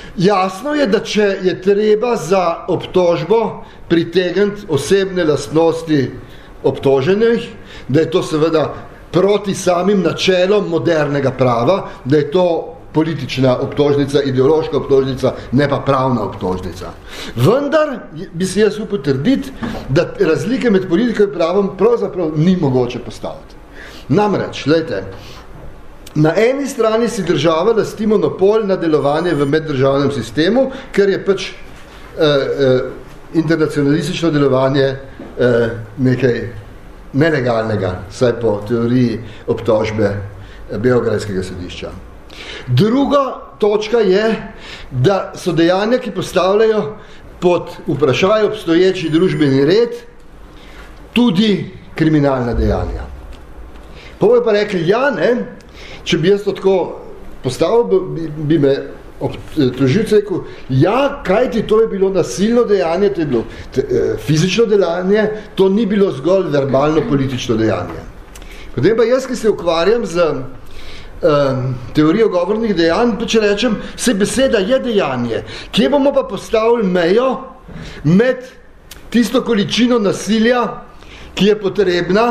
Jasno je, da če je treba za obtožbo pritegniti osebne lastnosti obtoženih, da je to seveda proti samim načelom modernega prava, da je to politična obtožnica, ideološka obtožnica, ne pa pravna obtožnica. Vendar bi si jaz upal trditi, da razlike med politiko in pravom pravzaprav ni mogoče postaviti. Namreč, glejte, na eni strani si država lasti monopol na delovanje v meddržavnem sistemu, ker je pač internacionalistično delovanje nekaj nelegalnega, saj po teoriji obtožbe Beograjskega sodišča. Druga točka je, da so dejanja, ki postavljajo pod vprašaj obstoječi družbeni red, tudi kriminalna dejanja. Potem pa rekli, ja, ne, če bi jaz to tako postavil, bi me tožilce rekel, ja, kaj ti to je bilo nasilno dejanje, to je bilo fizično dejanje, to ni bilo zgolj verbalno politično dejanje. Potem pa jaz, ki se ukvarjam z teorijo govornih dejanj, pa če rečem, se beseda je dejanje. Kje bomo pa postavili mejo med tisto količino nasilja, ki je potrebna,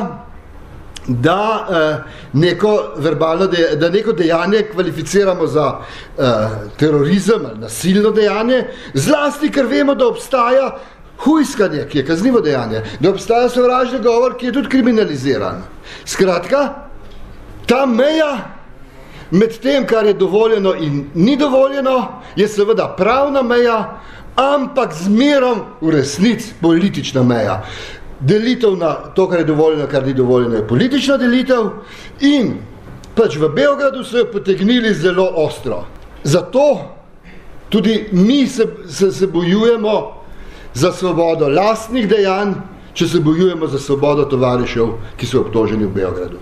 da neko dejanje kvalificiramo za terorizem ali nasilno dejanje, zlasti, ker vemo, da obstaja hujskanje, ki je kaznivo dejanje, da obstaja sovražni govor, ki je tudi kriminaliziran. Skratka, ta meja med tem, kar je dovoljeno in ni dovoljeno, je seveda pravna meja, ampak zmerom v resnici politična meja. Delitev na to, kar je dovoljeno, kar ni dovoljeno, je politična delitev in pač v Beogradu so jo potegnili zelo ostro. Zato tudi mi se bojujemo za svobodo lastnih dejanj, če se bojujemo za svobodo tovarišev, ki so obtoženi v Beogradu.